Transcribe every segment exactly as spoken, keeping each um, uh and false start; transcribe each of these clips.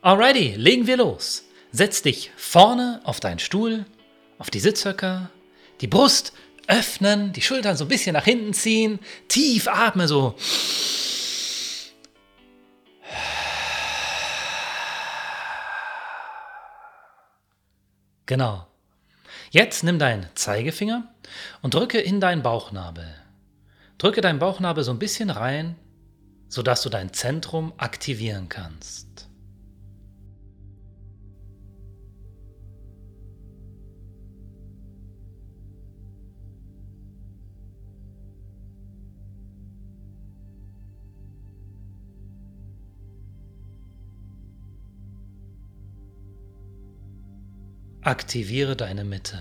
Alrighty, legen wir los. Setz dich vorne auf deinen Stuhl, auf die Sitzhöcker, die Brust öffnen, die Schultern so ein bisschen nach hinten ziehen, tief atme so. Genau. Jetzt nimm deinen Zeigefinger und drücke in deinen Bauchnabel. Drücke deinen Bauchnabel so ein bisschen rein, sodass du dein Zentrum aktivieren kannst. Aktiviere deine Mitte.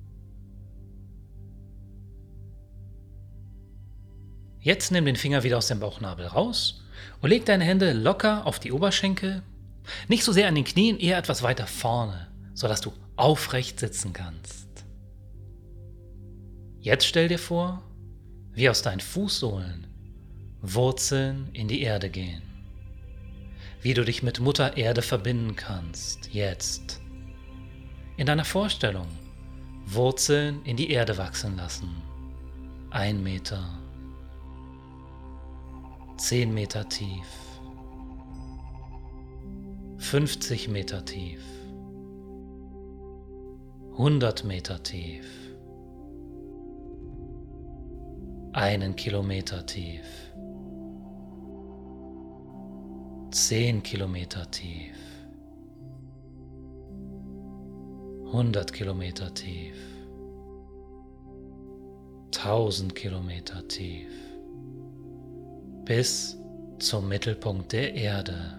Jetzt nimm den Finger wieder aus dem Bauchnabel raus und leg deine Hände locker auf die Oberschenkel, nicht so sehr an den Knien, eher etwas weiter vorne, sodass du aufrecht sitzen kannst. Jetzt stell dir vor, wie aus deinen Fußsohlen Wurzeln in die Erde gehen. Wie du dich mit Mutter Erde verbinden kannst, jetzt. In deiner Vorstellung Wurzeln in die Erde wachsen lassen. Ein Meter. Zehn Meter tief. Fünfzig Meter tief. Hundert Meter tief. Einen Kilometer tief. Zehn Kilometer tief. Hundert Kilometer tief. Tausend Kilometer tief. Bis zum Mittelpunkt der Erde.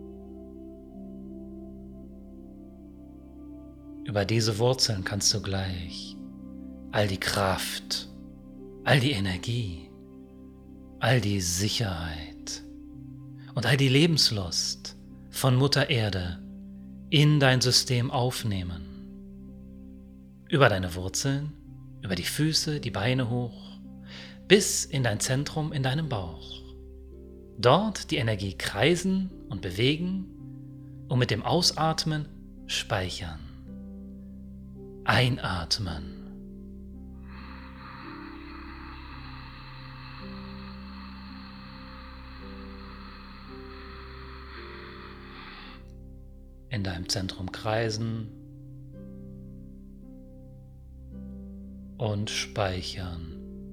Über diese Wurzeln kannst du gleich all die Kraft, all die Energie, all die Sicherheit und all die Lebenslust von Mutter Erde in dein System aufnehmen. Über deine Wurzeln, über die Füße, die Beine hoch, bis in dein Zentrum in deinem Bauch. Dort die Energie kreisen und bewegen und mit dem Ausatmen speichern. Einatmen. In deinem Zentrum kreisen und speichern.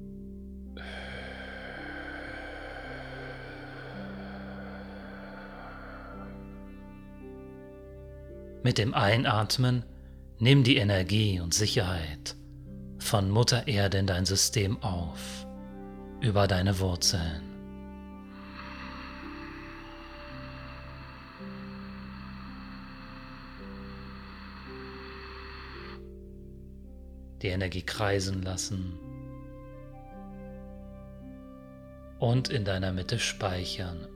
Mit dem Einatmen nimm die Energie und Sicherheit von Mutter Erde in dein System auf, über deine Wurzeln. Die Energie kreisen lassen und in deiner Mitte speichern.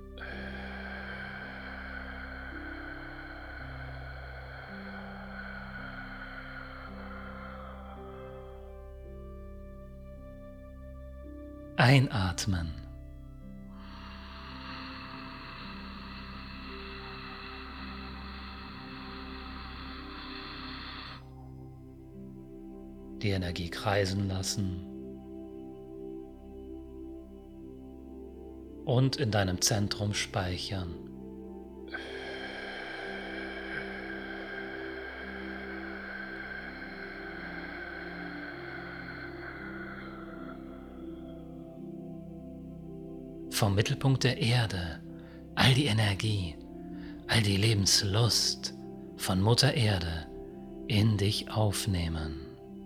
Einatmen. Die Energie kreisen lassen und in deinem Zentrum speichern. Vom Mittelpunkt der Erde all die Energie, all die Lebenslust von Mutter Erde in dich aufnehmen.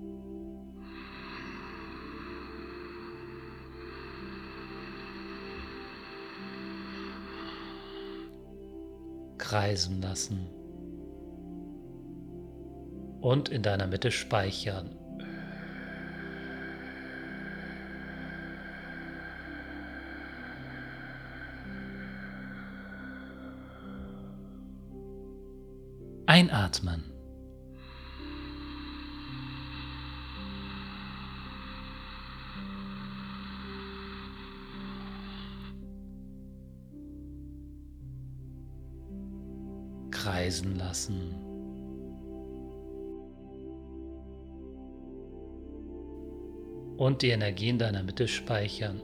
Kreisen lassen und in deiner Mitte speichern. Einatmen. kreisen lassen. Und die Energie in deiner Mitte speichern.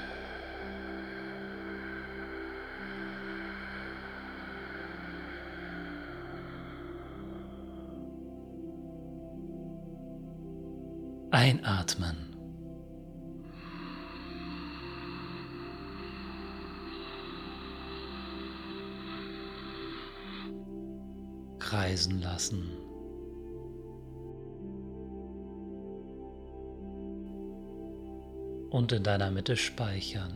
Einatmen. Kreisen lassen. Und in deiner Mitte speichern.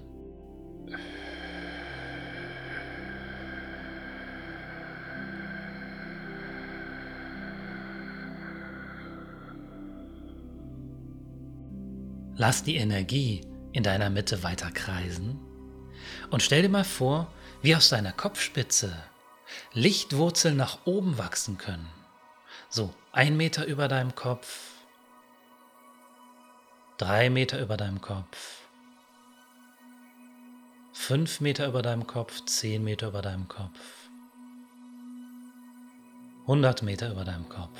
Lass die Energie in deiner Mitte weiter kreisen und stell dir mal vor, wie aus deiner Kopfspitze Lichtwurzeln nach oben wachsen können. So ein Meter über deinem Kopf, drei Meter über deinem Kopf, fünf Meter über deinem Kopf, zehn Meter über deinem Kopf, hundert Meter über deinem Kopf.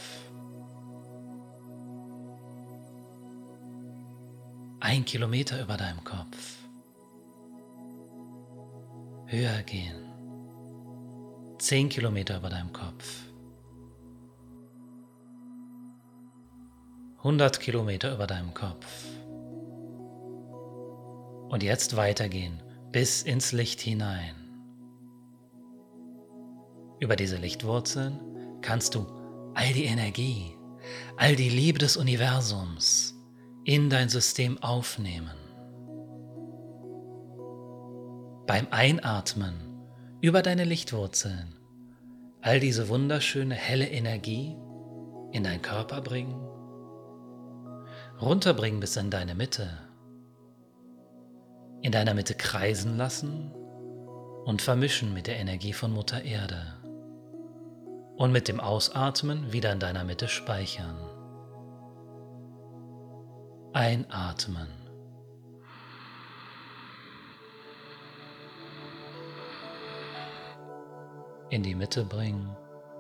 Ein Kilometer über deinem Kopf. Höher gehen. Zehn Kilometer über deinem Kopf. Hundert Kilometer über deinem Kopf. Und jetzt weitergehen bis ins Licht hinein. Über diese Lichtwurzeln kannst du all die Energie, all die Liebe des Universums in dein System aufnehmen. Beim Einatmen über deine Lichtwurzeln all diese wunderschöne helle Energie in deinen Körper bringen, runterbringen bis in deine Mitte, in deiner Mitte kreisen lassen und vermischen mit der Energie von Mutter Erde und mit dem Ausatmen wieder in deiner Mitte speichern. Einatmen. In die Mitte bringen,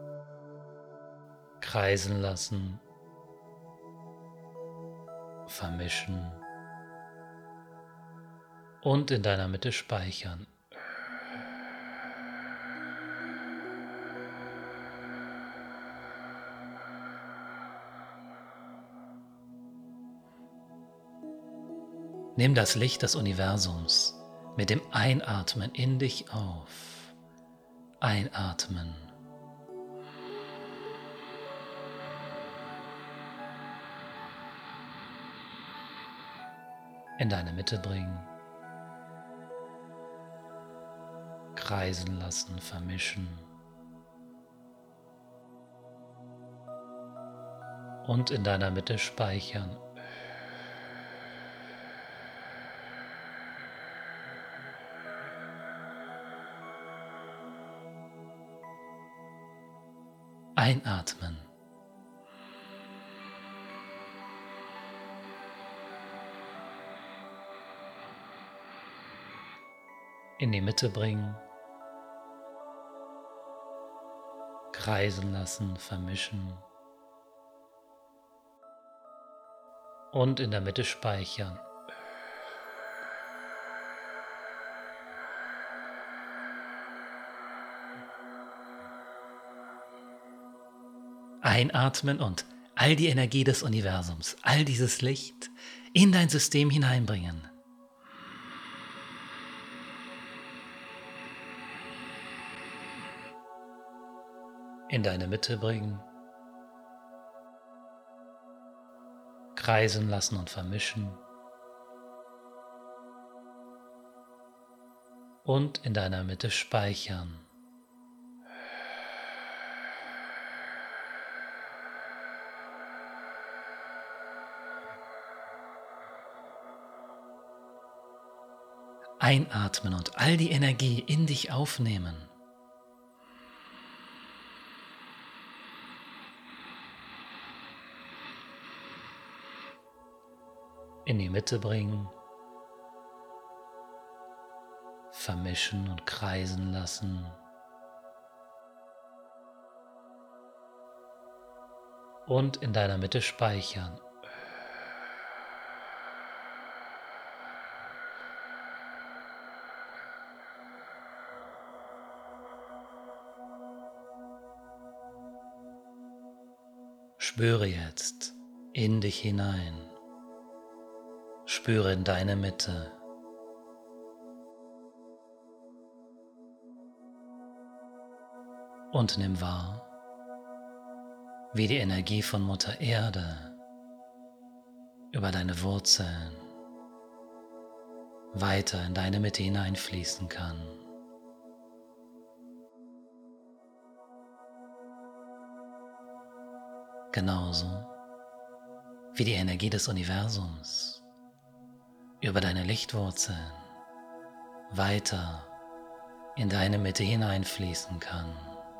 kreisen lassen, vermischen und in deiner Mitte speichern. Nimm das Licht des Universums mit dem Einatmen in dich auf. Einatmen. In deine Mitte bringen. Kreisen lassen, vermischen. Und in deiner Mitte speichern. Einatmen. In die Mitte bringen. Kreisen lassen, vermischen. Und in der Mitte speichern. Einatmen und all die Energie des Universums, all dieses Licht in dein System hineinbringen. In deine Mitte bringen. Kreisen lassen und vermischen. Und in deiner Mitte speichern. Einatmen und all die Energie in dich aufnehmen. In die Mitte bringen, vermischen und kreisen lassen. und in deiner Mitte speichern. Spüre jetzt in dich hinein. Spüre in deine Mitte. Und nimm wahr, wie die Energie von Mutter Erde über deine Wurzeln weiter in deine Mitte hineinfließen kann. Genauso wie die Energie des Universums über deine Lichtwurzeln weiter in deine Mitte hineinfließen kann.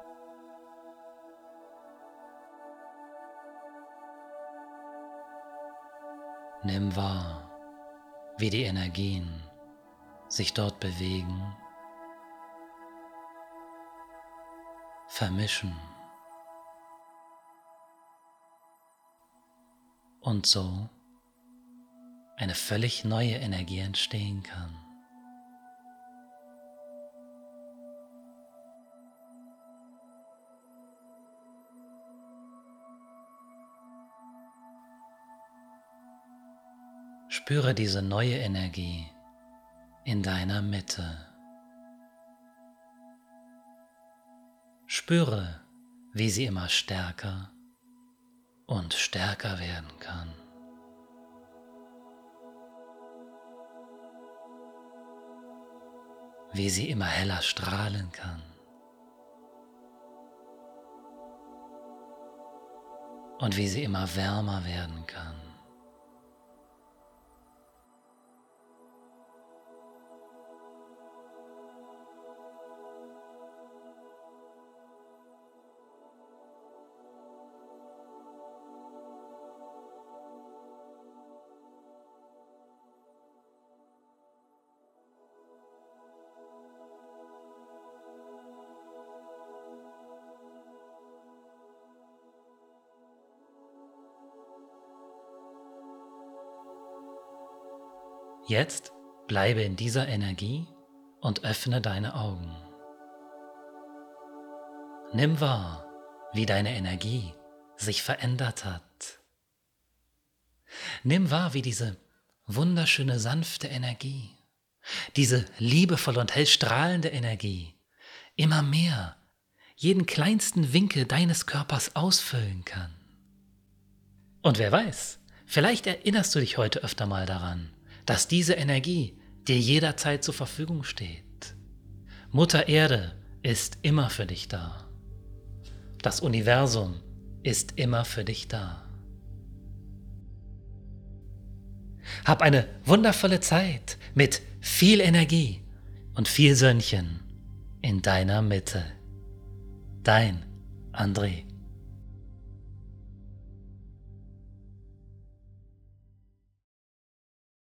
Nimm wahr, wie die Energien sich dort bewegen, vermischen und so eine völlig neue Energie entstehen kann. Spüre diese neue Energie in deiner Mitte. Spüre, wie sie immer stärker und stärker werden kann. Wie sie immer heller strahlen kann. Und wie sie immer wärmer werden kann. Jetzt bleibe in dieser Energie und öffne deine Augen. Nimm wahr, wie deine Energie sich verändert hat. Nimm wahr, wie diese wunderschöne, sanfte Energie, diese liebevolle und hell strahlende Energie immer mehr jeden kleinsten Winkel deines Körpers ausfüllen kann. Und wer weiß, vielleicht erinnerst du dich heute öfter mal daran, dass diese Energie dir jederzeit zur Verfügung steht. Mutter Erde ist immer für dich da. Das Universum ist immer für dich da. Hab eine wundervolle Zeit mit viel Energie und viel Sönnchen in deiner Mitte. Dein André.